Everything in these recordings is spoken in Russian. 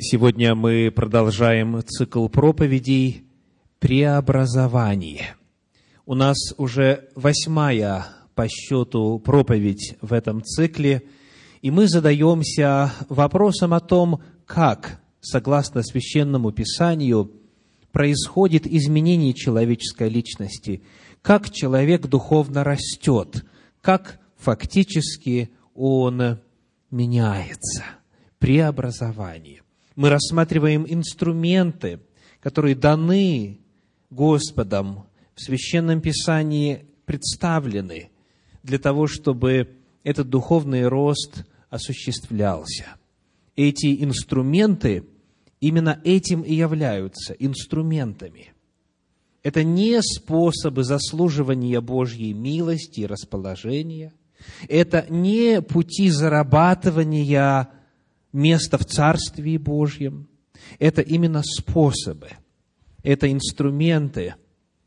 Сегодня мы продолжаем цикл проповедей «Преобразование». У нас уже 8-я по счету проповедь в этом цикле, и мы задаемся вопросом о том, как, согласно Священному Писанию, происходит изменение человеческой личности, как человек духовно растет, как фактически он меняется. Преобразование. Мы рассматриваем инструменты, которые даны Господом в Священном Писании, представлены для того, чтобы этот духовный рост осуществлялся. Эти инструменты именно этим и являются инструментами. Это не способы заслуживания Божьей милости и расположения, это не пути зарабатывания место в Царстве Божьем. Это именно способы, это инструменты,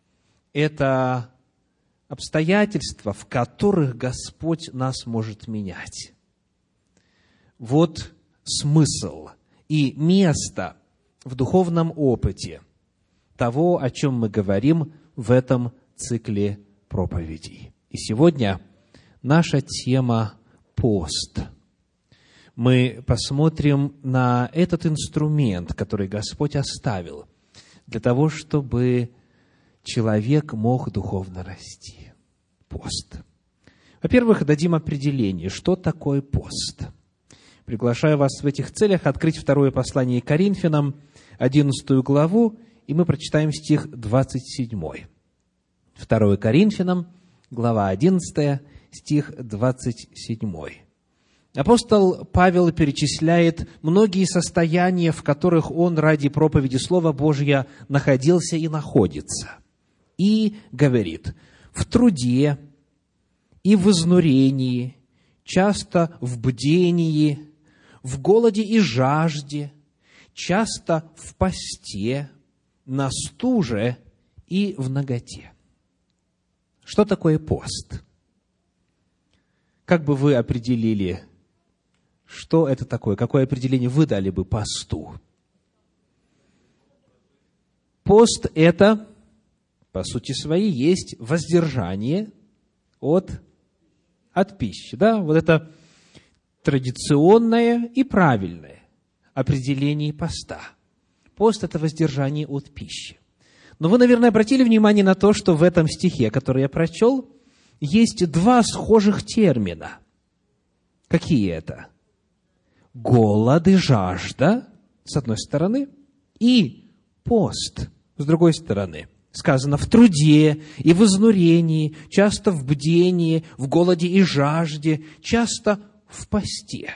это обстоятельства, в которых Господь нас может менять. Вот смысл и место в духовном опыте того, о чем мы говорим в этом цикле проповедей. И сегодня наша тема – пост. Мы посмотрим на этот инструмент, который Господь оставил для того, чтобы человек мог духовно расти. Пост. Во-первых, дадим определение, что такое пост. Приглашаю вас в этих целях открыть второе послание Коринфянам, 11 главу, и мы прочитаем стих 27. 2 Коринфянам, глава 11, стих 27. Апостол Павел перечисляет многие состояния, в которых он ради проповеди Слова Божьего находился и находится. И говорит: в труде и в изнурении, часто в бдении, в голоде и жажде, часто в посте, на стуже и в наготе. Что такое пост? Как бы вы определили, что это такое? Какое определение вы дали бы посту? Пост – это, по сути своей, есть воздержание от пищи. Да? Вот это традиционное и правильное определение поста. Пост – это воздержание от пищи. Но вы, наверное, обратили внимание на то, что в этом стихе, который я прочел, есть два схожих термина. Какие это? Голод и жажда, с одной стороны, и пост, с другой стороны. Сказано: в труде и в изнурении, часто в бдении, в голоде и жажде, часто в посте.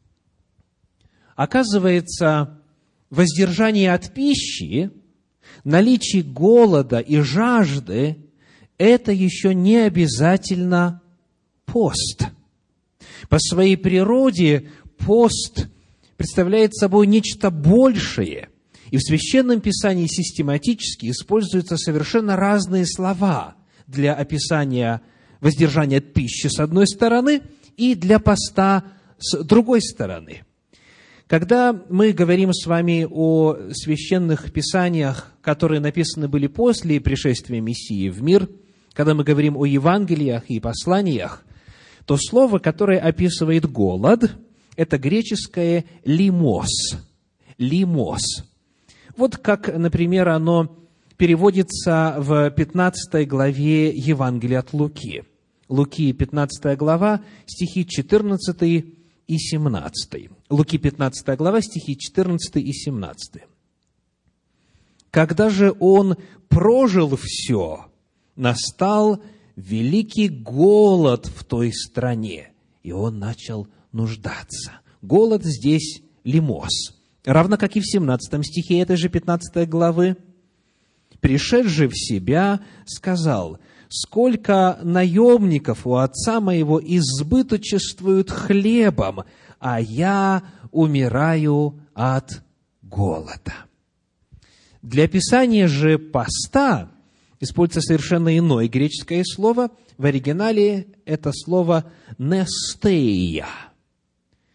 Оказывается, воздержание от пищи, наличие голода и жажды – это еще не обязательно пост. По своей природе пост представляет собой нечто большее. И в Священном Писании систематически используются совершенно разные слова для описания воздержания от пищи с одной стороны и для поста с другой стороны. Когда мы говорим с вами о священных писаниях, которые написаны были после пришествия Мессии в мир, когда мы говорим о Евангелиях и посланиях, то слово, которое описывает голод, это греческое «лимос». «Лимос». Вот как, например, оно переводится в 15 главе Евангелия от Луки. Луки, 15 глава, стихи 14 и 17. Луки, 15 глава, стихи 14 и 17. «Когда же он прожил все, настал великий голод в той стране, и он начал нуждаться». Голод здесь лимос. Равно как и в 17 стихе этой же 15 главы. «Пришедший в себя, сказал: сколько наемников у отца моего избыточествуют хлебом, а я умираю от голода». Для описания же поста используется совершенно иное греческое слово. В оригинале это слово «нестеия».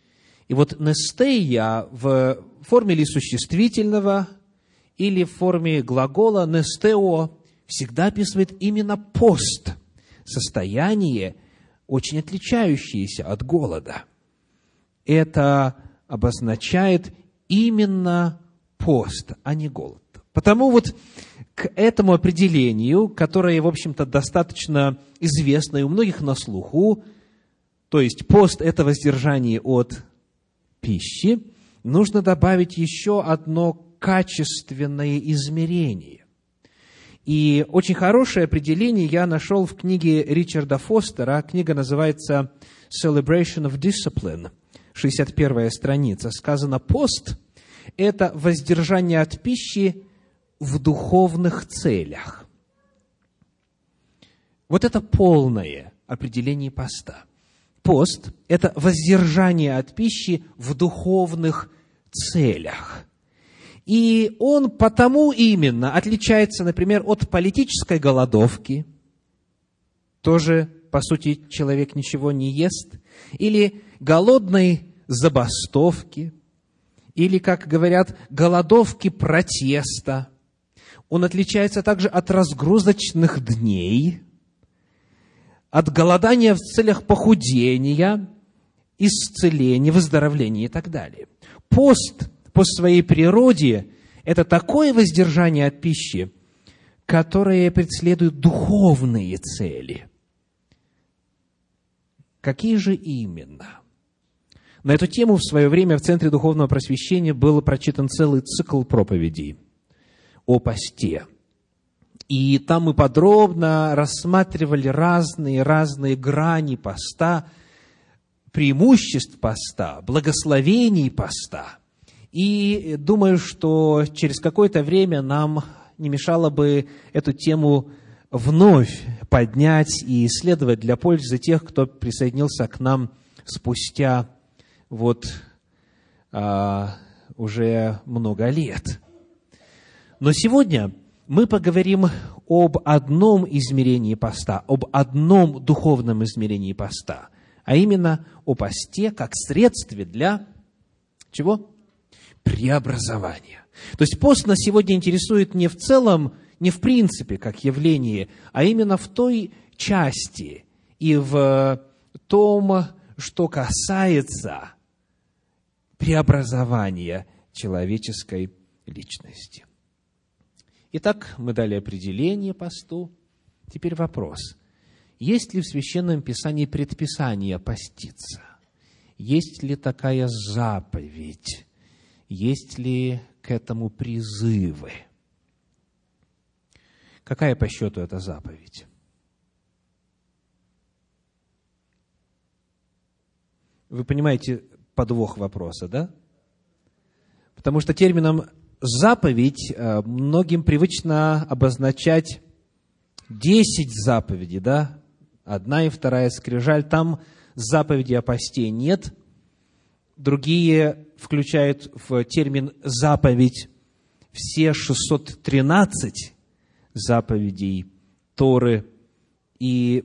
И вот нестея в форме ли существительного или в форме глагола нестео всегда описывает именно пост, состояние, очень отличающееся от голода. Это обозначает именно пост, а не голод. Потому вот к этому определению, которое, в общем-то, достаточно известно и у многих на слуху, то есть пост – это воздержание от пищи, нужно добавить еще одно качественное измерение. И очень хорошее определение я нашел в книге Ричарда Фостера. Книга называется «Celebration of Discipline», 61-я страница. Сказано, пост – это воздержание от пищи в духовных целях. Вот это полное определение поста. Пост – это воздержание от пищи в духовных целях. И он потому именно отличается, например, от политической голодовки. Тоже, по сути, человек ничего не ест. Или голодной забастовки. Или, как говорят, голодовки протеста. Он отличается также от разгрузочных дней, от голодания в целях похудения, исцеления, выздоровления и так далее. Пост по своей природе – это такое воздержание от пищи, которое преследует духовные цели. Какие же именно? На эту тему в свое время в Центре Духовного Просвещения был прочитан целый цикл проповедей о посте. И там мы подробно рассматривали разные грани поста, преимуществ поста, благословений поста. И думаю, что через какое-то время нам не мешало бы эту тему вновь поднять и исследовать для пользы тех, кто присоединился к нам спустя уже много лет. Но сегодня мы поговорим об одном измерении поста, об одном духовном измерении поста, а именно о посте как средстве для чего? Преобразования. То есть пост нас сегодня интересует не в целом, не в принципе как явление, а именно в той части и в том, что касается преобразования человеческой личности. Итак, мы дали определение посту. Теперь вопрос. Есть ли в Священном Писании предписание поститься? Есть ли такая заповедь? Есть ли к этому призывы? Какая по счету эта заповедь? Вы понимаете подвох вопроса, да? Потому что термином заповедь многим привычно обозначать 10 заповедей, да? 1 и 2 скрижаль, там заповеди о посте нет. Другие включают в термин заповедь все 613 заповедей Торы. И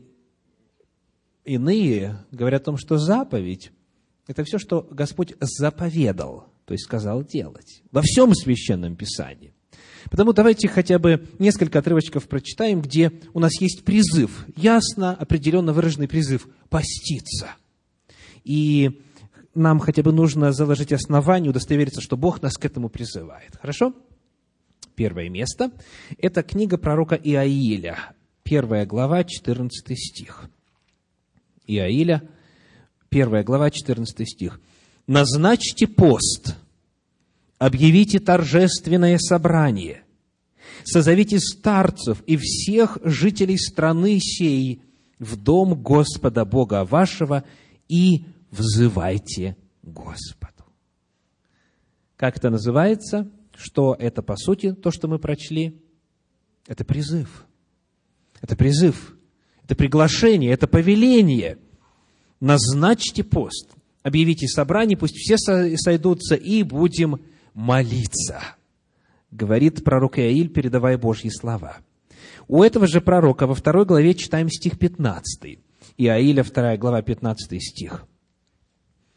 иные говорят о том, что заповедь – это все, что Господь заповедал, то есть сказал делать, во всем Священном Писании. Потому давайте хотя бы несколько отрывочков прочитаем, где у нас есть призыв, ясно, определенно выраженный призыв – поститься. И нам хотя бы нужно заложить основание, удостовериться, что Бог нас к этому призывает. Хорошо? Первое место – это книга пророка Иаиля, 1 глава, 14 стих. Иаиля, 1 глава, 14 стих. «Назначьте пост, объявите торжественное собрание, созовите старцев и всех жителей страны сей в дом Господа Бога вашего и взывайте Господу». Как это называется? Что это, по сути, то, что мы прочли? Это призыв. Это призыв. Это приглашение, это повеление. Назначьте пост, объявите собрание, пусть все сойдутся, и будем молиться, говорит пророк Иаиль, передавая Божьи слова. У этого же пророка во 2 главе читаем стих 15. Иаиля, 2 глава, 15 стих.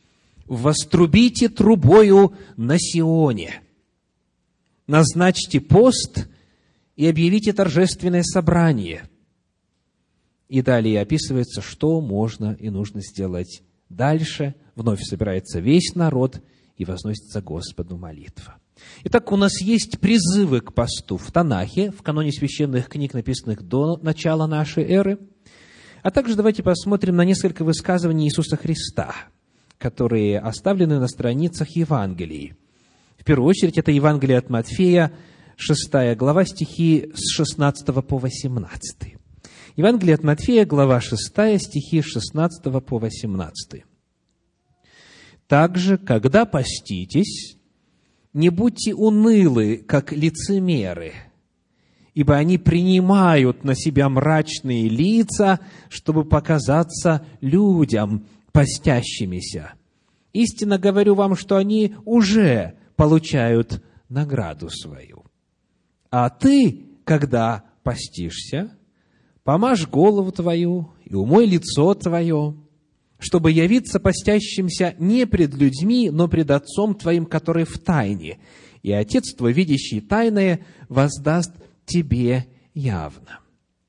вострубите трубою на Сионе, назначьте пост и объявите торжественное собрание». И далее описывается, что можно и нужно сделать дальше. Вновь собирается весь народ и возносится Господу молитва. Итак, у нас есть призывы к посту в Танахе, в каноне священных книг, написанных до начала нашей эры. А также давайте посмотрим на несколько высказываний Иисуса Христа, которые оставлены на страницах Евангелий. В первую очередь, это Евангелие от Матфея, 6 глава, стихи с 16 по 18. Евангелие от Матфея, глава 6, стихи с 16 по 18. «Также, когда поститесь, не будьте унылы, как лицемеры, ибо они принимают на себя мрачные лица, чтобы показаться людям постящимися. Истинно говорю вам, что они уже получают награду свою. А ты, когда постишься, помажь голову твою и умой лицо твое, чтобы явиться постящимся не пред людьми, но пред Отцом твоим, который в тайне, и Отец твой, видящий тайное, воздаст тебе явно».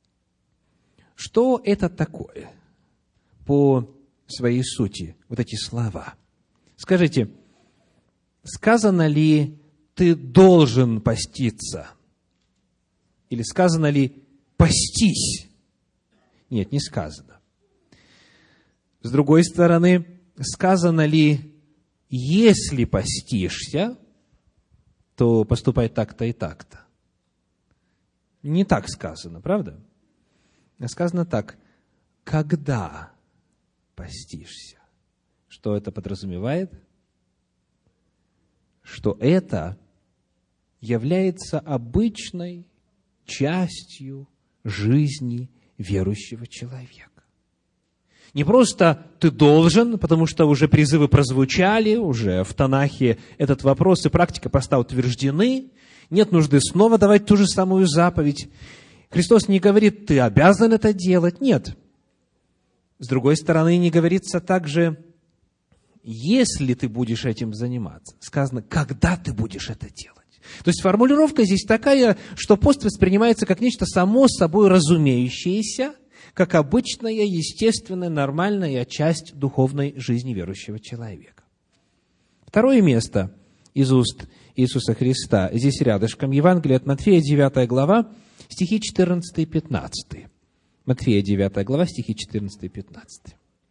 Что это такое по своей сути, вот эти слова? Скажите, сказано ли «ты должен поститься»? Или сказано ли «постись»? Нет, не сказано. С другой стороны, сказано ли «если постишься, то поступай так-то и так-то»? Не так сказано, правда? Сказано так: «когда постишься». Что это подразумевает? Что это является обычной частью жизни верующего человека. Не просто «ты должен», потому что уже призывы прозвучали, уже в Танахе этот вопрос и практика поста утверждены, нет нужды снова давать ту же самую заповедь. Христос не говорит «ты обязан это делать», нет. С другой стороны, не говорится также «если ты будешь этим заниматься». Сказано «когда ты будешь это делать». То есть формулировка здесь такая, что пост воспринимается как нечто само собой разумеющееся, как обычная, естественная, нормальная часть духовной жизни верующего человека. Второе место из уст Иисуса Христа, здесь рядышком, Евангелие от Матфея, 9 глава, стихи 14 и 15. Матфея, 9 глава, стихи 14 и 15.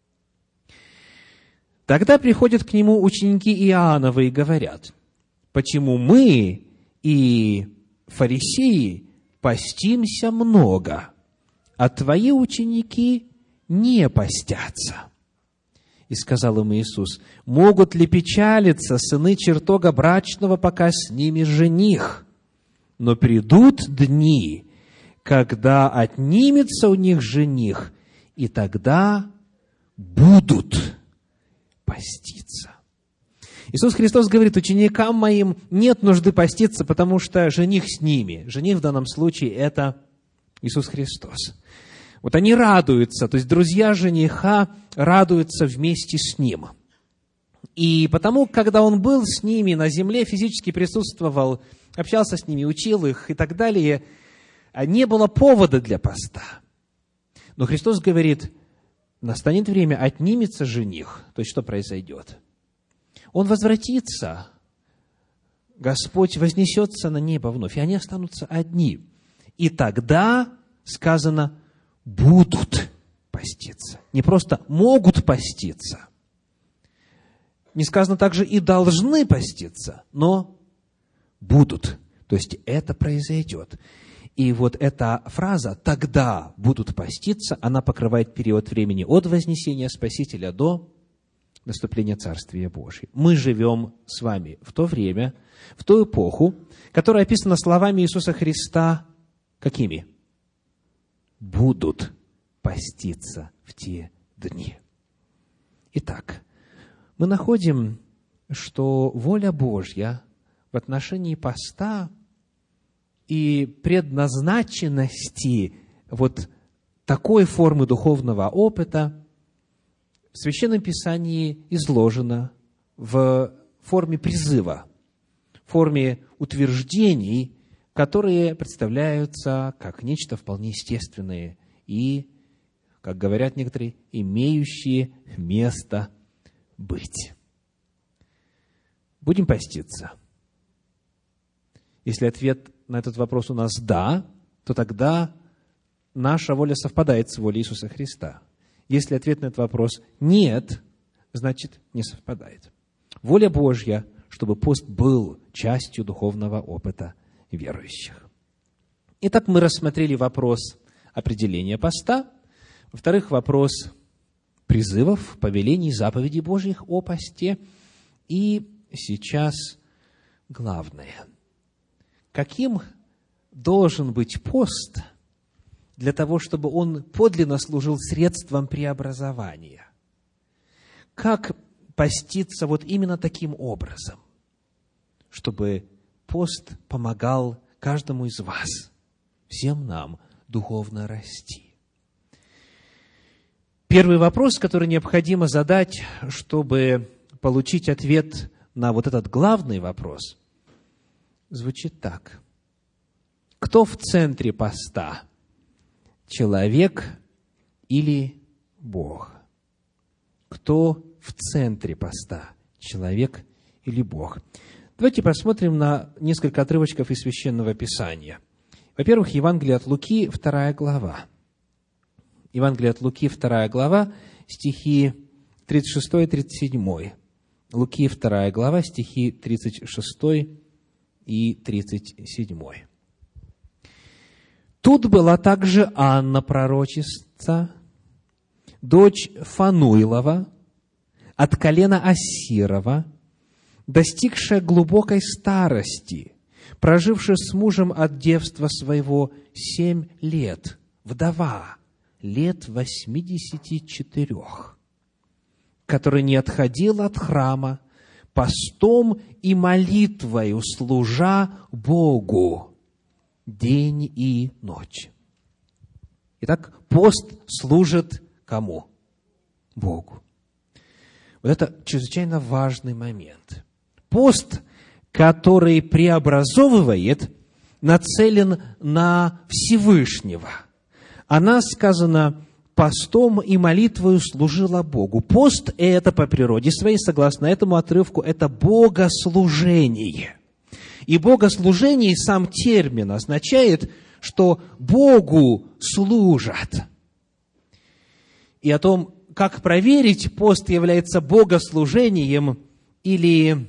«Тогда приходят к нему ученики Иоанновы и говорят: почему мы и фарисеи постимся много, а твои ученики не постятся? И сказал им Иисус: могут ли печалиться сыны чертога брачного, пока с ними жених? Но придут дни, когда отнимется у них жених, и тогда будут поститься». Иисус Христос говорит: ученикам моим нет нужды поститься, потому что жених с ними. Жених в данном случае – это Иисус Христос. Вот они радуются, то есть друзья жениха радуются вместе с ним. И потому, когда он был с ними на земле, физически присутствовал, общался с ними, учил их и так далее, не было повода для поста. Но Христос говорит: настанет время, отнимется жених. То есть, что произойдет? Он возвратится, Господь вознесется на небо вновь, и они останутся одни. И тогда, сказано, будут поститься. Не просто могут поститься. Не сказано также и должны поститься, но будут. То есть, это произойдет. И вот эта фраза «тогда будут поститься», она покрывает период времени от вознесения Спасителя до наступления Царствия Божьего. Мы живем с вами в то время, в ту эпоху, которая описана словами Иисуса Христа какими? Будут поститься в те дни. Итак, мы находим, что воля Божья в отношении поста и предназначенности вот такой формы духовного опыта в Священном Писании изложена в форме призыва, в форме утверждений, которые представляются как нечто вполне естественное и, как говорят некоторые, имеющие место быть. Будем поститься? Если ответ на этот вопрос у нас «да», то тогда наша воля совпадает с волей Иисуса Христа. Если ответ на этот вопрос «нет», значит, не совпадает. Воля Божья, чтобы пост был частью духовного опыта верующих. Итак, мы рассмотрели вопрос определения поста. Во-вторых, вопрос призывов, повелений, заповедей Божьих о посте. И сейчас главное. Каким должен быть пост для того, чтобы он подлинно служил средством преобразования? Как поститься вот именно таким образом, чтобы пост помогал каждому из вас, всем нам, духовно расти? Первый вопрос, который необходимо задать, чтобы получить ответ на вот этот главный вопрос, звучит так. Кто в центре поста? Человек или Бог? Кто в центре поста? Человек или Бог? Давайте посмотрим на несколько отрывочков из Священного Писания. Во-первых, Евангелие от Луки, 2 глава. Евангелие от Луки, 2 глава, стихи 36 и 37. Луки, 2 глава, стихи 36 и 37. Тут была также Анна, пророчица, дочь Фануилова, от колена Ассирова, достигшая глубокой старости, прожившая с мужем от девства своего 7 лет, вдова, лет 84, которая не отходила от храма, постом и молитвою служа Богу день и ночь. Итак, пост служит кому? Богу. Вот это чрезвычайно важный момент. Пост, который преобразовывает, нацелен на Всевышнего. Она, сказано, постом и молитвою служила Богу. Пост – это по природе своей, согласно этому отрывку, это богослужение. И богослужение, сам термин означает, что Богу служат. И о том, как проверить, пост является богослужением или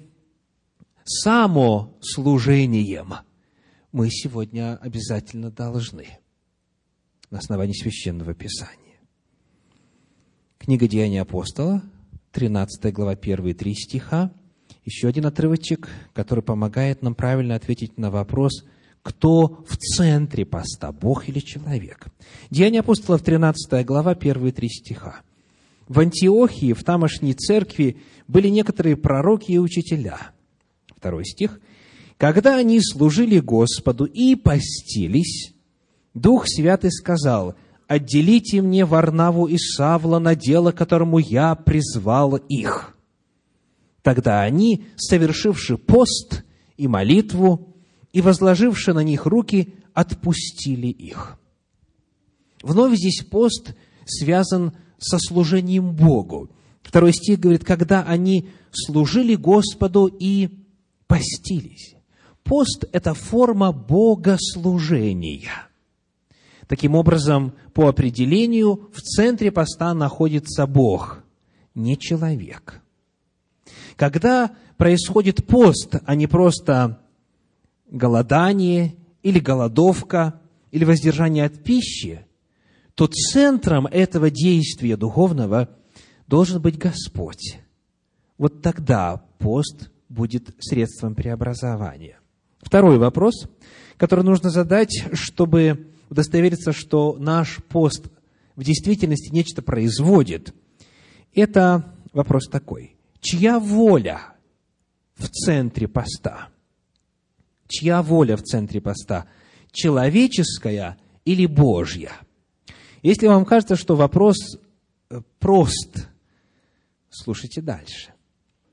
самослужением, мы сегодня обязательно должны на основании Священного Писания. Книга «Деяния апостола», 13 глава, 1-3 стиха. Еще один отрывочек, который помогает нам правильно ответить на вопрос, кто в центре поста, Бог или человек. Деяния апостолов, 13 глава, 1-3 стиха. В Антиохии, в тамошней церкви, были некоторые пророки и учителя. 2 стих. Когда они служили Господу и постились, Дух Святый сказал: «Отделите мне Варнаву и Савла на дело, которому я призвал их». Тогда они, совершивши пост и молитву, и возложивши на них руки, отпустили их. Вновь здесь пост связан со служением Богу. 2 стих говорит, когда они служили Господу и постились. Пост – это форма богослужения. Таким образом, по определению, в центре поста находится Бог, не человек. Когда происходит пост, а не просто голодание или голодовка, или воздержание от пищи, то центром этого действия духовного должен быть Господь. Вот тогда пост будет средством преобразования. Второй вопрос, который нужно задать, чтобы удостовериться, что наш пост в действительности нечто производит, это вопрос такой. Чья воля в центре поста? Чья воля в центре поста? Человеческая или Божья? Если вам кажется, что вопрос прост, слушайте дальше.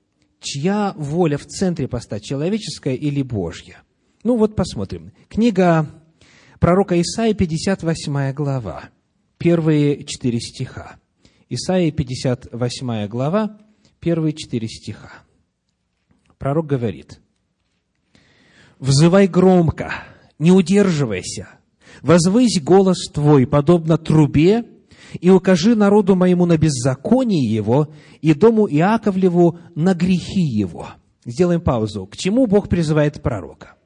чья воля в центре поста, человеческая или Божья? Ну вот посмотрим. Книга пророка Исаии, 58 глава, первые 4 стиха. Исаии, 58 глава, первые 4 стиха. Пророк говорит: «Взывай громко, не удерживайся, возвысь голос твой, подобно трубе, и укажи народу моему на беззаконие его, и дому Иаковлеву на грехи его». Сделаем паузу. К чему Бог призывает пророка?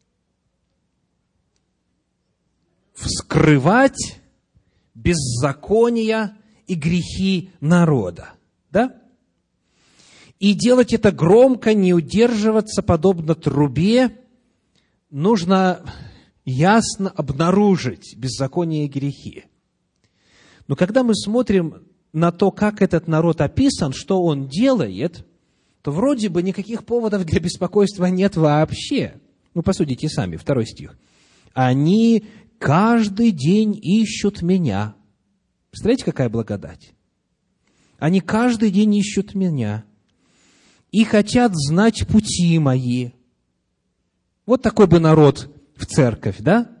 Вскрывать беззакония и грехи народа. Да? И делать это громко, не удерживаться, подобно трубе. Нужно ясно обнаружить беззаконие и грехи. Но когда мы смотрим на то, как этот народ описан, что он делает, то вроде бы никаких поводов для беспокойства нет вообще. Ну, посудите сами, 2 стих. «Они каждый день ищут меня». Представляете, какая благодать? «Они каждый день ищут меня и хотят знать пути мои». Вот такой бы народ в церковь, да?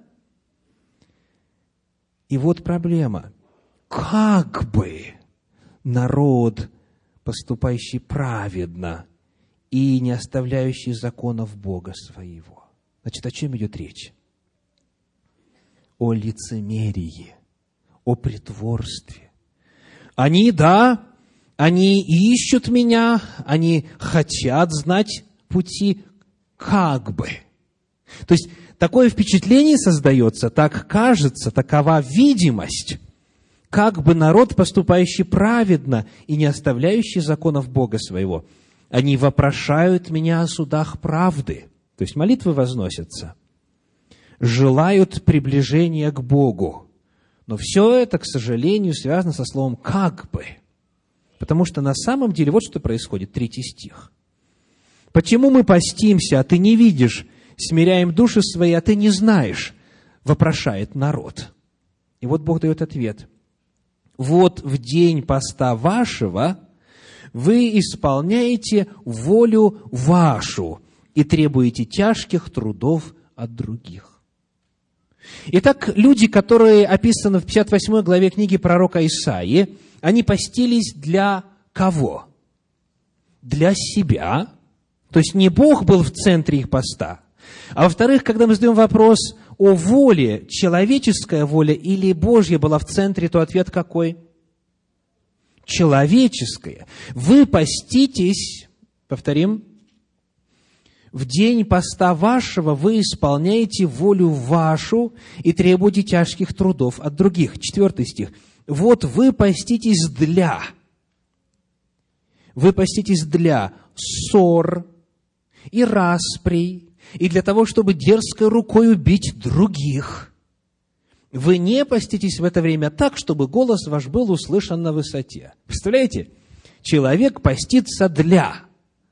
И вот проблема. Как бы народ, поступающий праведно и не оставляющий законов Бога своего. Значит, о чем идет речь? О лицемерии, о притворстве. Они ищут меня, они хотят знать пути, как бы. То есть, такое впечатление создается, так кажется, такова видимость, как бы народ, поступающий праведно и не оставляющий законов Бога своего, они вопрошают меня о судах правды, то есть молитвы возносятся, желают приближения к Богу. Но все это, к сожалению, связано со словом «как бы». Потому что на самом деле вот что происходит, 3 стих. «Почему мы постимся, а ты не видишь? Смиряем души свои, а ты не знаешь?» вопрошает народ. И вот Бог дает ответ. «Вот в день поста вашего вы исполняете волю вашу и требуете тяжких трудов от других». Итак, люди, которые описаны в 58 главе книги пророка Исаии, они постились для кого? Для себя. То есть не Бог был в центре их поста. А во-вторых, когда мы задаем вопрос о воле, человеческая воля или Божья была в центре, то ответ какой? Человеческая. Вы поститесь, повторим, в день поста вашего вы исполняете волю вашу и требуете тяжких трудов от других. 4 стих. Вот вы поститесь для ссор и расприй, и для того, чтобы дерзкой рукой убить других. Вы не поститесь в это время так, чтобы голос ваш был услышан на высоте. Представляете? Человек постится для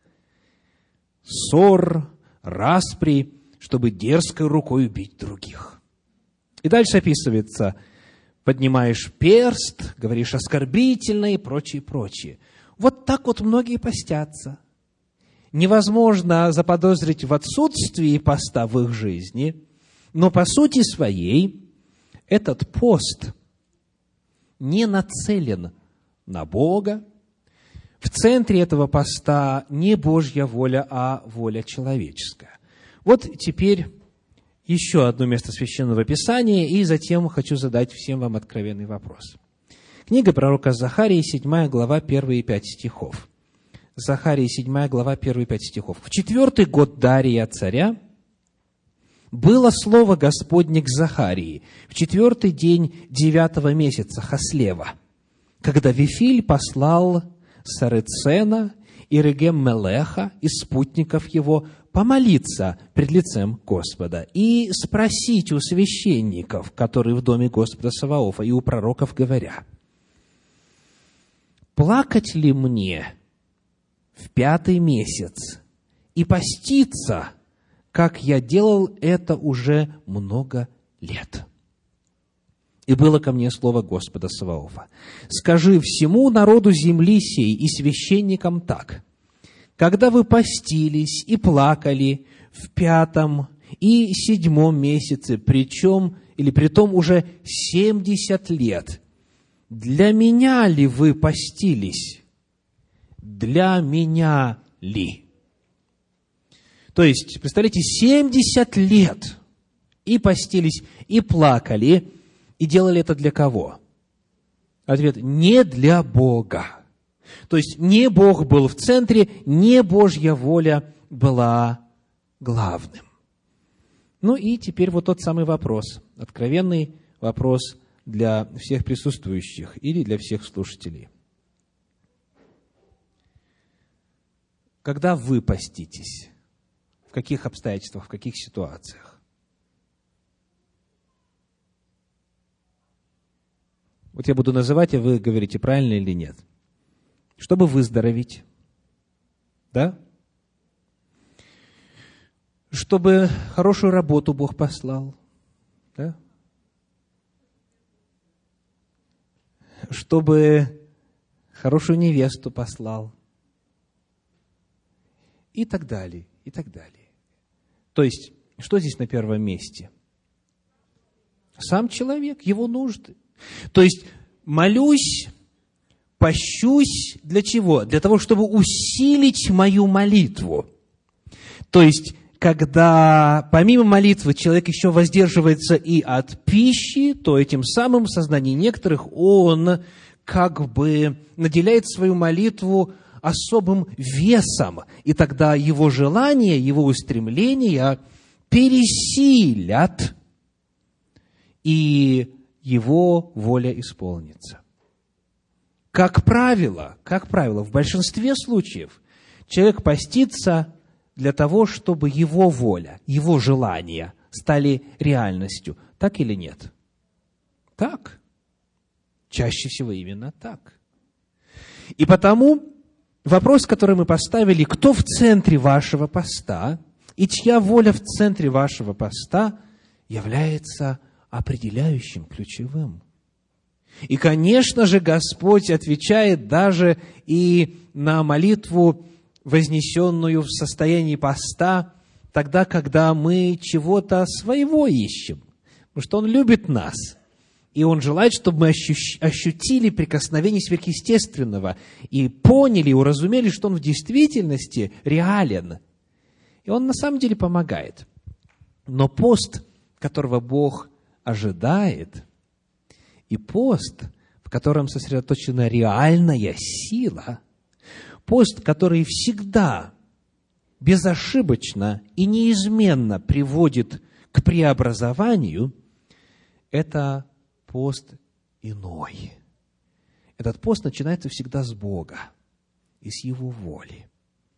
ссор, распри, чтобы дерзкой рукой убить других. И дальше описывается: поднимаешь перст, говоришь оскорбительно и прочее, прочее. Вот так вот многие постятся. Невозможно заподозрить в отсутствии поста в их жизни, но по сути своей этот пост не нацелен на Бога. В центре этого поста не Божья воля, а воля человеческая. Вот теперь еще одно место Священного Писания, и затем хочу задать всем вам откровенный вопрос. Книга пророка Захарии, 7 глава, 1 и 5 стихов. Захарии, 7 глава, 1 и 5 стихов. «В 4-й год Дария царя было слово Господне к Захарии в 4-й день 9-го месяца Хаслева, когда Вифиль послал Сарецена и Регем-Мелеха из спутников его помолиться пред лицем Господа и спросить у священников, которые в доме Господа Саваофа, и у пророков, говоря: плакать ли мне в 5-й месяц и поститься, как я делал это уже много лет? И было ко мне слово Господа Саваофа: скажи всему народу земли сей и священникам так: когда вы постились и плакали в 5 и 7 месяце, притом уже 70 лет, для меня ли вы постились? Для меня ли? То есть, представляете, 70 лет и постились, и плакали, и делали это для кого? Ответ – не для Бога. То есть, не Бог был в центре, не Божья воля была главным. Ну и теперь вот тот самый вопрос, откровенный вопрос для всех присутствующих или для всех слушателей. Когда вы поститесь? В каких обстоятельствах, в каких ситуациях? Вот я буду называть, а вы говорите, правильно или нет. Чтобы выздороветь, да? Чтобы хорошую работу Бог послал, да? Чтобы хорошую невесту послал, и так далее, и так далее. То есть, что здесь на первом месте? Сам человек, его нужды. То есть, молюсь, пощусь для чего? Для того, чтобы усилить мою молитву. То есть, когда помимо молитвы человек еще воздерживается и от пищи, то этим самым в сознании некоторых он как бы наделяет свою молитву особым весом, и тогда его желания, его устремления пересилят, и его воля исполнится. Как правило, в большинстве случаев человек постится для того, чтобы его воля, его желания стали реальностью. Так или нет? Так. Чаще всего именно так. И потому вопрос, который мы поставили, кто в центре вашего поста и чья воля в центре вашего поста, является определяющим, ключевым. И, конечно же, Господь отвечает даже и на молитву, вознесенную в состоянии поста, тогда, когда мы чего-то своего ищем. Потому что Он любит нас. И Он желает, чтобы мы ощутили прикосновение сверхъестественного и поняли, уразумели, что Он в действительности реален. И Он на самом деле помогает. Но пост, которого Бог ожидает, и пост, в котором сосредоточена реальная сила, пост, который всегда безошибочно и неизменно приводит к преобразованию, это пост иной. Этот пост начинается всегда с Бога и с Его воли.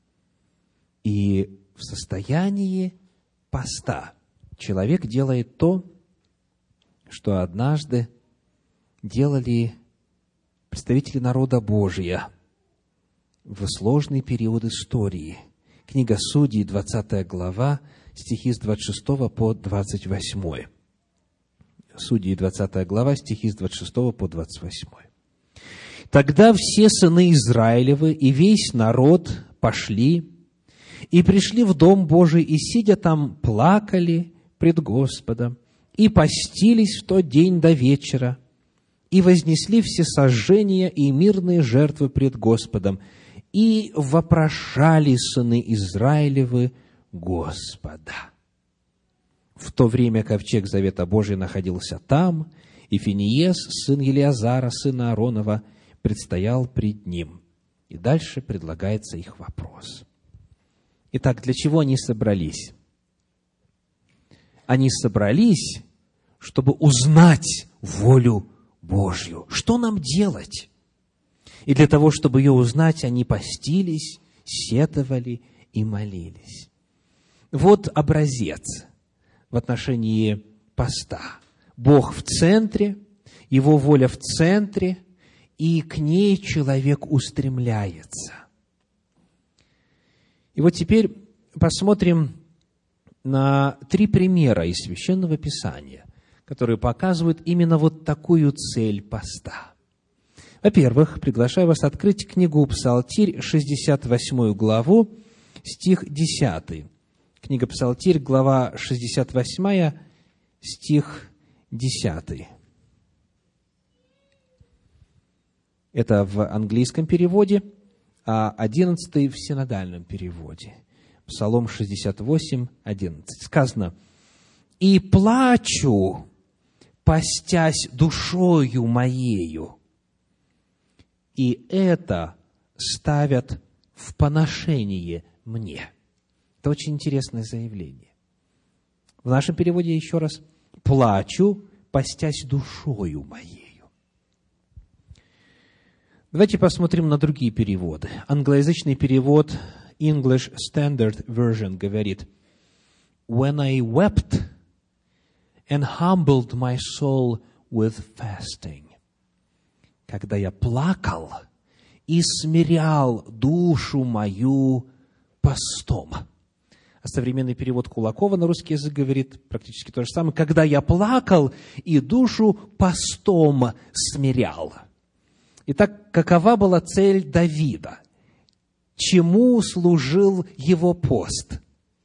И в состоянии поста человек делает то, что однажды делали представители народа Божия в сложный период истории. Книга Судей, 20 глава, стихи с 26 по 28. Судьи, 20 глава, стихи с 26 по 28. «Тогда все сыны Израилевы и весь народ пошли и пришли в Дом Божий, и, сидя там, плакали пред Господом, и постились в тот день до вечера, и вознесли все сожжения и мирные жертвы пред Господом, и вопрошали сыны Израилевы Господа». В то время ковчег Завета Божия находился там, и Финиес, сын Елиазара, сына Ааронова, предстоял пред ним. И дальше предлагается их вопрос. Итак, для чего они собрались? Они собрались, чтобы узнать волю Божью. Что нам делать? И для того, чтобы ее узнать, они постились, сетовали и молились. Вот образец в отношении поста. Бог в центре, Его воля в центре, и к ней человек устремляется. И вот теперь посмотрим на 3 примера из Священного Писания, которые показывают именно вот такую цель поста. Во-первых, приглашаю вас открыть книгу Псалтирь, 68 главу, стих 10. Книга Псалтирь, глава 68, стих 10. Это в английском переводе, а 11 в синодальном переводе. Псалом 68, 11. Сказано: «И плачу, постясь душою моею, и это ставят в поношение мне». Это очень интересное заявление. В нашем переводе еще раз: «Плачу, постясь душою моею». Давайте посмотрим на другие переводы. Англоязычный перевод English Standard Version говорит: «When I wept and humbled my soul with fasting». Когда я плакал и смирял душу мою постом. А современный перевод Кулакова на русский язык говорит практически то же самое: когда я плакал и душу постом смирял. Итак, какова была цель Давида? Чему служил его пост?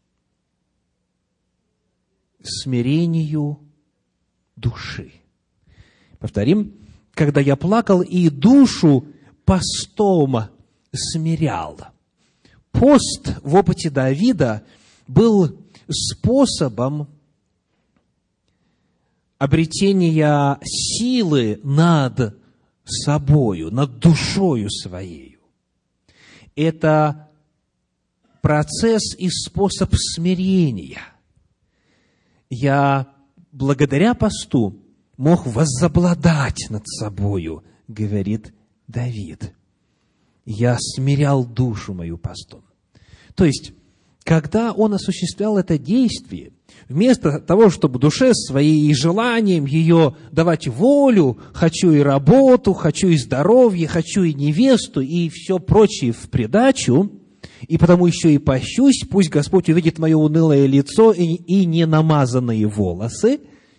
Смирению души. Повторим: когда я плакал и душу постом смирял. Пост в опыте Давида был способом обретения силы над собою, над душою своею. Это процесс и способ смирения. Я благодаря посту мог возобладать над собою, говорит Давид. Я смирял душу мою постом. То есть, когда он осуществлял это действие, вместо того, чтобы душе своей и желанием ее давать волю, хочу и работу, хочу и здоровье, хочу и невесту, и все прочее в придачу, и потому еще и пощусь, пусть Господь увидит мое унылое лицо и ненамазанные волосы,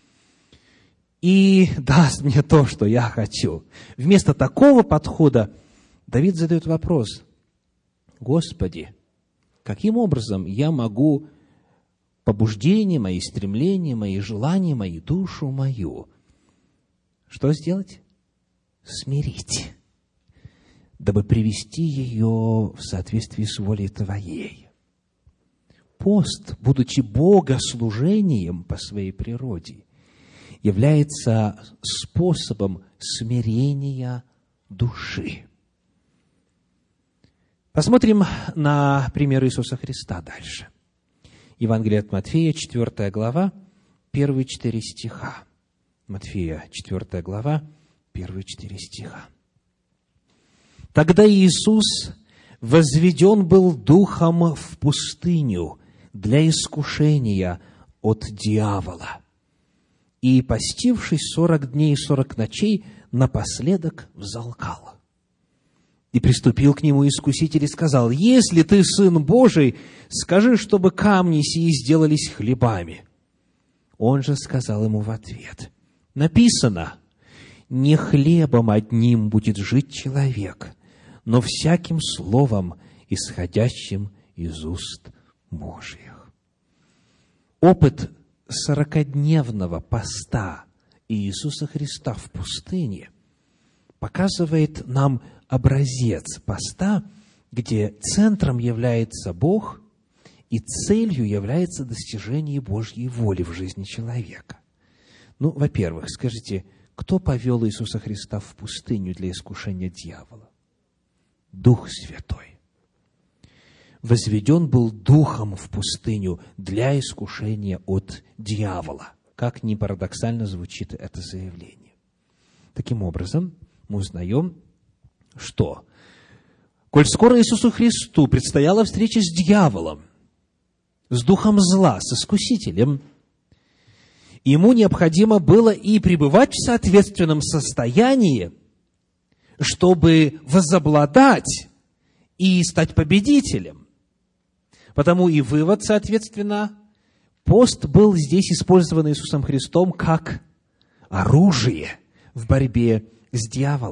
и даст мне то, что я хочу. Вместо такого подхода Давид задает вопрос: Господи, каким образом я могу побуждения мои, стремления мои, желания мои, душу мою, что сделать? Смирить, дабы привести ее в соответствии с волей Твоей. Пост, будучи богослужением по своей природе, является способом смирения души. Посмотрим на пример Иисуса Христа дальше. Евангелие от Матфея, 4 глава, первые 4 стиха. Матфея, 4 глава, первые 4 стиха. «Тогда Иисус возведен был духом в пустыню для искушения от дьявола. И, постившись 40 дней и 40 ночей, напоследок взалкал. И приступил к нему искуситель и сказал: если ты Сын Божий, скажи, чтобы камни сии сделались хлебами. Он же сказал ему в ответ: написано: не хлебом одним будет жить человек, но всяким словом, исходящим из уст Божьих. Опыт 40-дневного поста Иисуса Христа в пустыне показывает нам образец поста, где центром является Бог и целью является достижение Божьей воли в жизни человека. Во-первых, скажите, кто повел Иисуса Христа в пустыню для искушения дьявола? Дух Святой. Возведен был Духом в пустыню для искушения от дьявола. Как ни парадоксально звучит это заявление. Таким образом, мы узнаем, что, коль скоро Иисусу Христу предстояла встреча с дьяволом, с духом зла, с искусителем, ему необходимо было и пребывать в соответственном состоянии, чтобы возобладать и стать победителем. Потому и вывод, соответственно, пост был здесь использован Иисусом Христом как оружие в борьбе с дьяволом.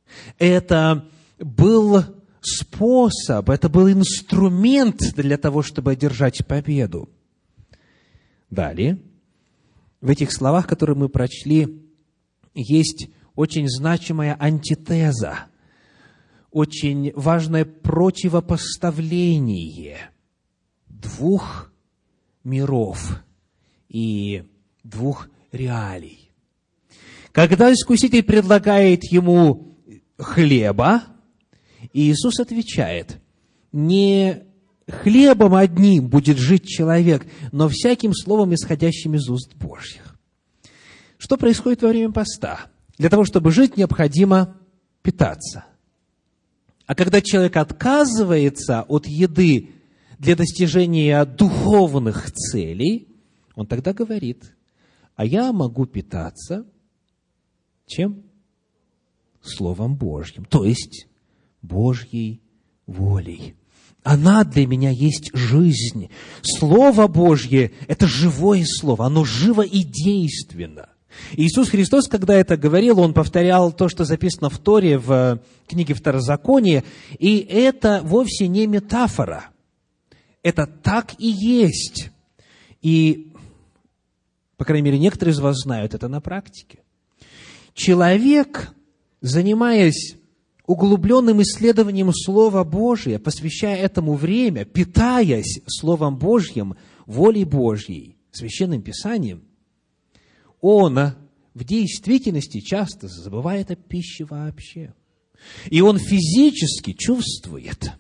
Это был способ, это был инструмент для того, чтобы одержать победу. Далее, в этих словах, которые мы прочли, есть очень значимая антитеза, очень важное противопоставление двух миров и двух реалий. Когда Искуситель предлагает ему хлеба, Иисус отвечает: не хлебом одним будет жить человек, но всяким словом, исходящим из уст Божьих. Что происходит во время поста? Для того, чтобы жить, необходимо питаться. А когда человек отказывается от еды для достижения духовных целей, он тогда говорит: а я могу питаться чем? Словом Божьим, то есть Божьей волей. Она для меня есть жизнь. Слово Божье – это живое слово, оно живо и действенно. Иисус Христос, когда это говорил, Он повторял то, что записано в Торе, в книге Второзакония, и это вовсе не метафора. Это так и есть. И, по крайней мере, некоторые из вас знают это на практике. Человек, занимаясь углубленным исследованием Слова Божия, посвящая этому время, питаясь Словом Божьим, волей Божьей, Священным Писанием, он в действительности часто забывает о пище вообще. И он физически чувствует,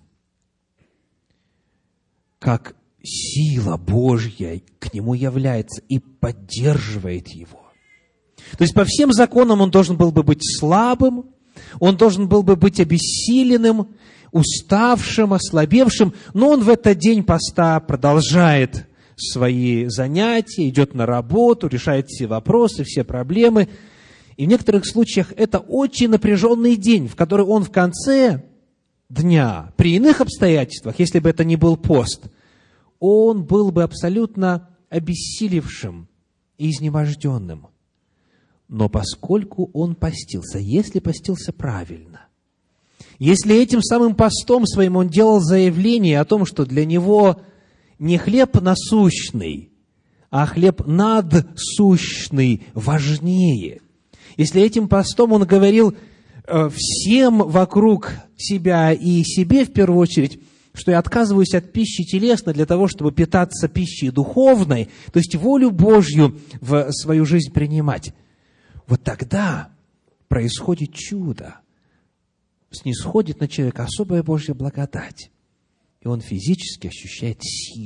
как сила Божья к нему является и поддерживает его. То есть по всем законам он должен был бы быть слабым, он должен был бы быть обессиленным, уставшим, ослабевшим, но он в этот день поста продолжает свои занятия, идет на работу, решает все вопросы, все проблемы. И в некоторых случаях это очень напряженный день, в который он в конце дня, при иных обстоятельствах, если бы это не был пост, он был бы абсолютно обессилевшим и изнеможденным. Но поскольку он постился, если постился правильно, если этим самым постом своим он делал заявление о том, что для него не хлеб насущный, а хлеб надсущный важнее, если этим постом он говорил всем вокруг себя и себе в первую очередь, что я отказываюсь от пищи телесной для того, чтобы питаться пищей духовной, то есть волю Божью в свою жизнь принимать, вот тогда происходит чудо. Снисходит на человека особая Божья благодать. И он физически ощущает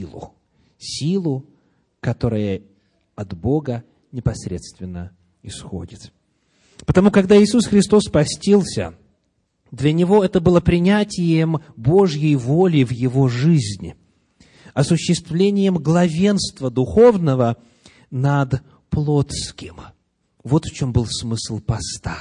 силу, которая от Бога непосредственно исходит. Потому, когда Иисус Христос постился, для Него это было принятием Божьей воли в Его жизни, осуществлением главенства духовного над плотским. Вот в чем был смысл поста.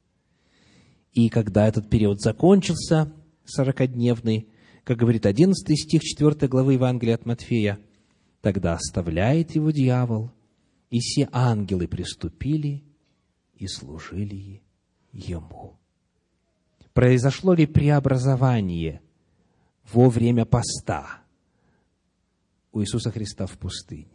И когда этот период закончился, 40-дневный, как говорит 11 стих 4 главы Евангелия от Матфея, тогда оставляет его дьявол, и все ангелы приступили и служили ему. Произошло ли преобразование во время поста у Иисуса Христа в пустыне?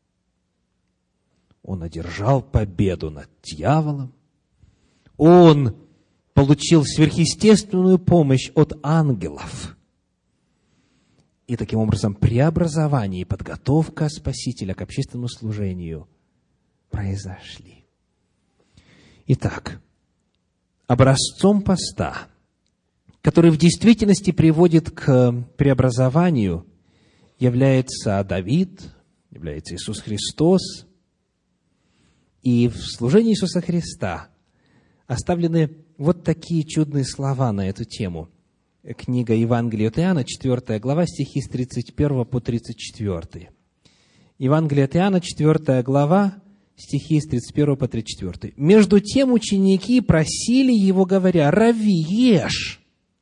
Он одержал победу над дьяволом. Он получил сверхъестественную помощь от ангелов. И таким образом преобразование и подготовка Спасителя к общественному служению произошли. Итак, образцом поста, который в действительности приводит к преобразованию, является Давид, является Иисус Христос. И в служении Иисуса Христа оставлены вот такие чудные слова на эту тему. Книга Евангелия от Иоанна, 4 глава, стихи с 31 по 34. Евангелие от Иоанна, 4 глава, стихи с 31 по 34. «Между тем ученики просили его, говоря: „Рави, ешь!“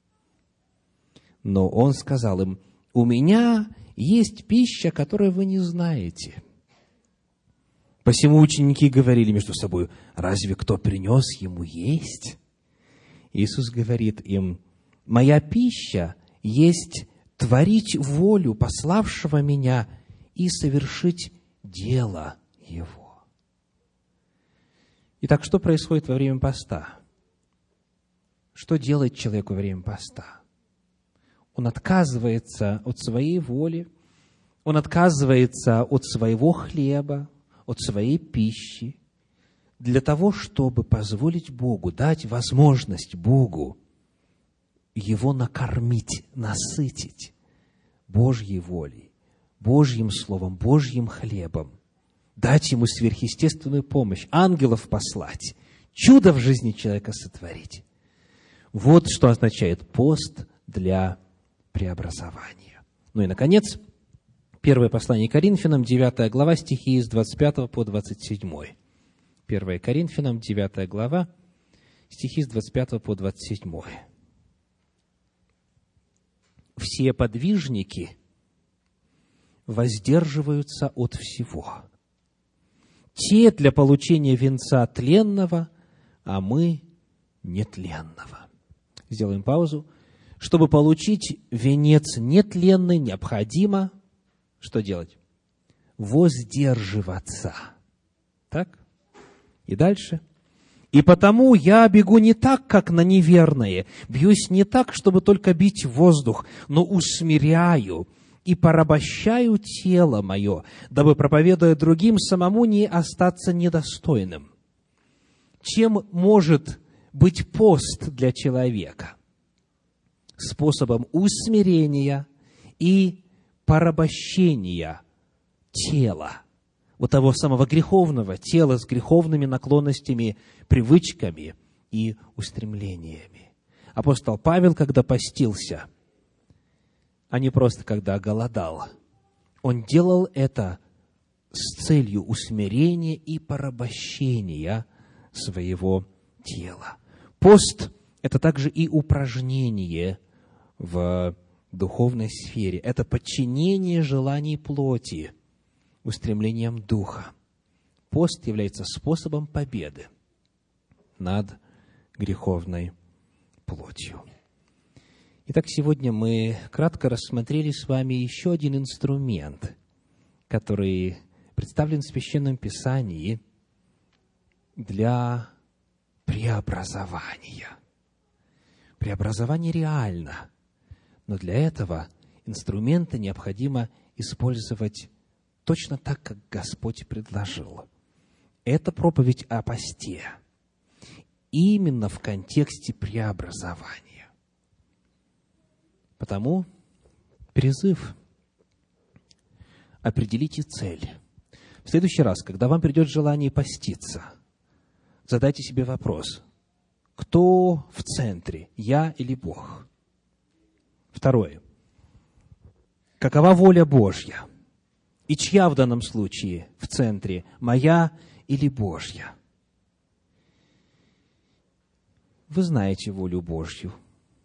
Но он сказал им: „У меня есть пища, которую вы не знаете“. Посему ученики говорили между собой: „Разве кто принес ему есть?“ Иисус говорит им: «Моя пища есть творить волю пославшего Меня и совершить дело Его». Итак, что происходит во время поста? Что делает человек во время поста? Он отказывается от своей воли, он отказывается от своего хлеба, от своей пищи, для того, чтобы позволить Богу, дать возможность Богу его накормить, насытить Божьей волей, Божьим Словом, Божьим хлебом, дать ему сверхъестественную помощь, ангелов послать, чудо в жизни человека сотворить. Вот что означает пост для преобразования. Ну и, наконец, первое послание Коринфянам, 9 глава, стихи с 25 по 27. 1 Коринфянам, 9 глава, стихи с 25 по 27. «Все подвижники воздерживаются от всего. Те для получения венца тленного, а мы нетленного». Сделаем паузу. Чтобы получить венец нетленный, необходимо что делать? Воздерживаться. Так? И дальше. «И потому я бегу не так, как на неверное, бьюсь не так, чтобы только бить воздух, но усмиряю и порабощаю тело мое, дабы, проповедуя другим, самому не остаться недостойным». Чем может быть пост для человека? Способом усмирения и порабощения тела, вот того самого греховного тела с греховными наклонностями, привычками и устремлениями. Апостол Павел, когда постился, а не просто когда голодал, он делал это с целью усмирения и порабощения своего тела. Пост – это также и упражнение в духовной сфере. Это подчинение желаний плоти устремлениям духа. Пост является способом победы над греховной плотью. Итак, сегодня мы кратко рассмотрели с вами еще один инструмент, который представлен в Священном Писании для преобразования. Преобразование реально, но для этого инструменты необходимо использовать точно так, как Господь предложил. Это проповедь о посте, именно в контексте преобразования. Потому призыв: определите цель. В следующий раз, когда вам придет желание поститься, задайте себе вопрос: кто в центре, я или Бог? Второе: какова воля Божья? И чья в данном случае в центре, моя или Божья? Вы знаете волю Божью.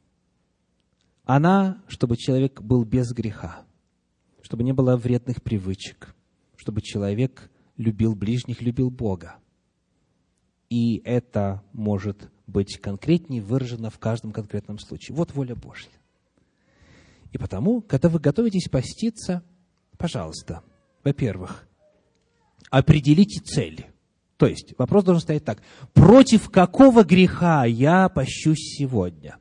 Она, чтобы человек был без греха, чтобы не было вредных привычек, чтобы человек любил ближних, любил Бога. И это может быть конкретнее выражено в каждом конкретном случае. Вот воля Божья. И потому, когда вы готовитесь поститься, пожалуйста, во-первых, определите цель. То есть, вопрос должен стоять так: против какого греха я пощусь сегодня?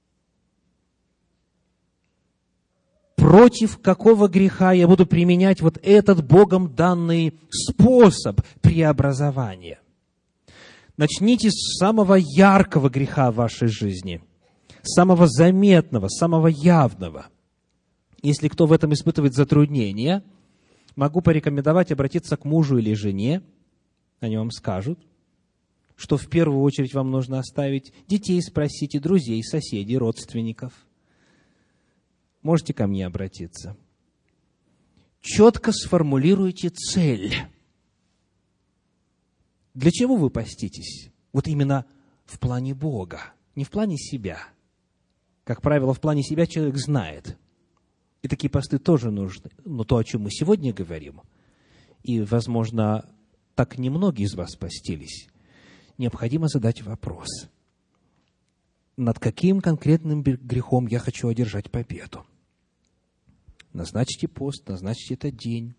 Против какого греха я буду применять вот этот Богом данный способ преобразования? Начните с самого яркого греха в вашей жизни, самого заметного, самого явного. Если кто в этом испытывает затруднения, могу порекомендовать обратиться к мужу или жене. Они вам скажут, что в первую очередь вам нужно оставить. Детей спросите, друзей, соседей, родственников. Можете ко мне обратиться. Четко сформулируйте цель. Для чего вы поститесь? Вот именно в плане Бога, не в плане себя. Как правило, в плане себя человек знает. И такие посты тоже нужны. Но то, о чем мы сегодня говорим, и, возможно, так немногие из вас постились, необходимо задать вопрос: над каким конкретным грехом я хочу одержать победу. Назначьте пост, назначьте этот день.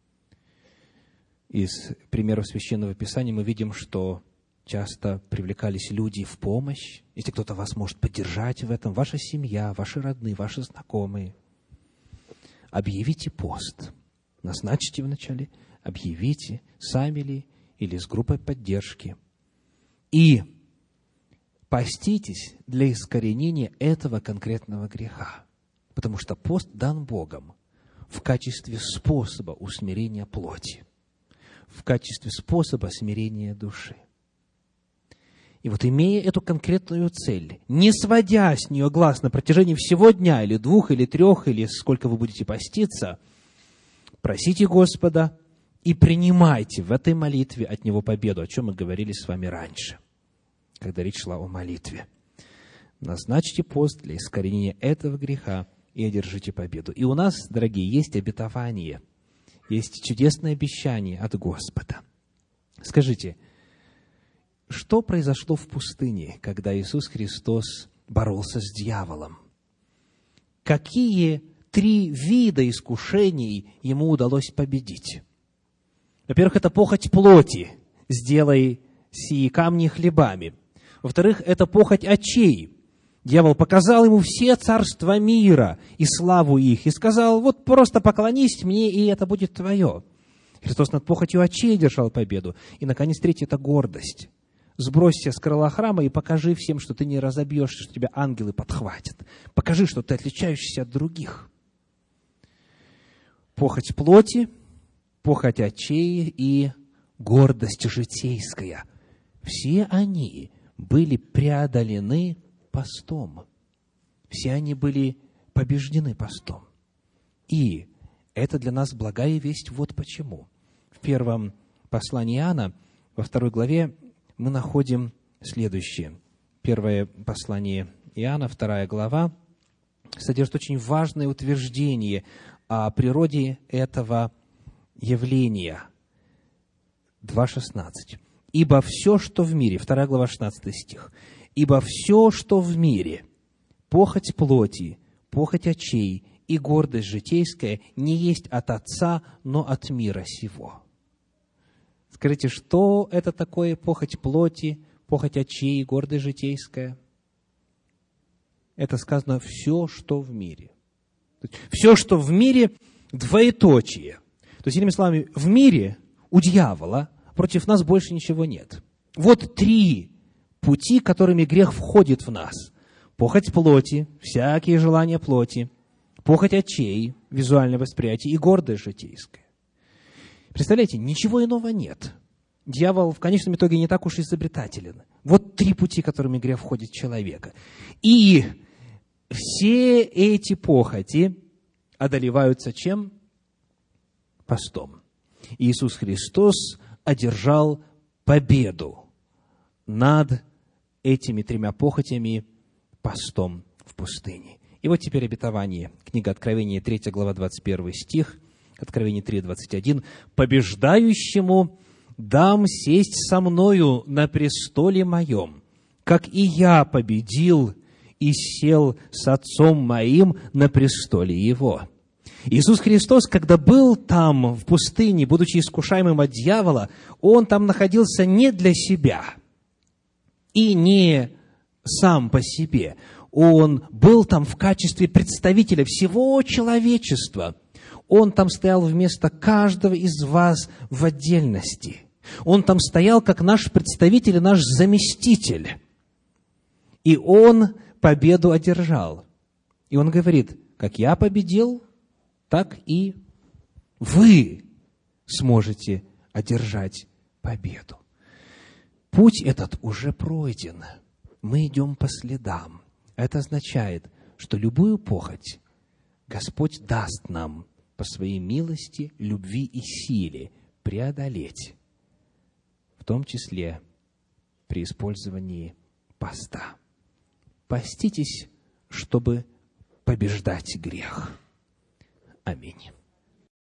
Из примеров Священного Писания мы видим, что часто привлекались люди в помощь. Если кто-то вас может поддержать в этом, ваша семья, ваши родные, ваши знакомые. Объявите пост. Назначьте вначале, объявите, сами ли или с группой поддержки. И поститесь для искоренения этого конкретного греха. Потому что пост дан Богом в качестве способа усмирения плоти, в качестве способа смирения души. И вот, имея эту конкретную цель, не сводя с нее глаз на протяжении всего дня, или 2, или 3, или сколько вы будете поститься, просите Господа и принимайте в этой молитве от Него победу, о чем мы говорили с вами раньше, когда речь шла о молитве. Назначьте пост для искоренения этого греха и одержите победу. И у нас, дорогие, есть обетование, есть чудесное обещание от Господа. Скажите, что произошло в пустыне, когда Иисус Христос боролся с дьяволом? Какие 3 вида искушений Ему удалось победить? Во-первых, это похоть плоти. «Сделай сии камни хлебами». Во-вторых, это похоть очей. Дьявол показал ему все царства мира и славу их, и сказал: вот просто поклонись мне, и это будет твое. Христос над похотью очей держал победу. И, наконец, третье – это гордость. Сбросься с крыла храма и покажи всем, что ты не разобьешься, что тебя ангелы подхватят. Покажи, что ты отличаешься от других. Похоть плоти, похоть очей и гордость житейская. Все они были преодолены постом. Все они были побеждены постом. И это для нас благая весть вот почему. В первом послании Иоанна, во 2 главе, мы находим следующее. Первое послание Иоанна, 2 глава, содержит очень важное утверждение о природе этого явления. 2:16. «Ибо все, что в мире», 2 глава, 16 стих, «ибо все, что в мире, похоть плоти, похоть очей и гордость житейская, не есть от Отца, но от мира сего». Скажите, что это такое похоть плоти, похоть очей и гордость житейская? Это сказано «все, что в мире». Все, что в мире, двоеточие. То есть, иными словами, в мире у дьявола против нас больше ничего нет. Вот 3 пути, которыми грех входит в нас. Похоть плоти, всякие желания плоти, похоть очей, визуальное восприятие, и гордость житейская. Представляете, ничего иного нет. Дьявол в конечном итоге не так уж изобретателен. Вот 3 пути, которыми грех входит в человека. И все эти похоти одолеваются чем? Постом. Иисус Христос одержал победу над этими 3 похотями постом в пустыне. И вот теперь обетование. Книга Откровения, 3 глава, 21 стих. Откровение 3:21. «Побеждающему дам сесть со мною на престоле моем, как и я победил и сел с Отцом моим на престоле его». Иисус Христос, когда был там, в пустыне, будучи искушаемым от дьявола, Он там находился не для себя и не сам по себе. Он был там в качестве представителя всего человечества. Он там стоял вместо каждого из вас в отдельности. Он там стоял как наш представитель и наш заместитель. И Он победу одержал. И Он говорит: как я победил, так и вы сможете одержать победу. Путь этот уже пройден. Мы идем по следам. Это означает, что любую похоть Господь даст нам по своей милости, любви и силе преодолеть, в том числе при использовании поста. Поститесь, чтобы побеждать грех. Аминь.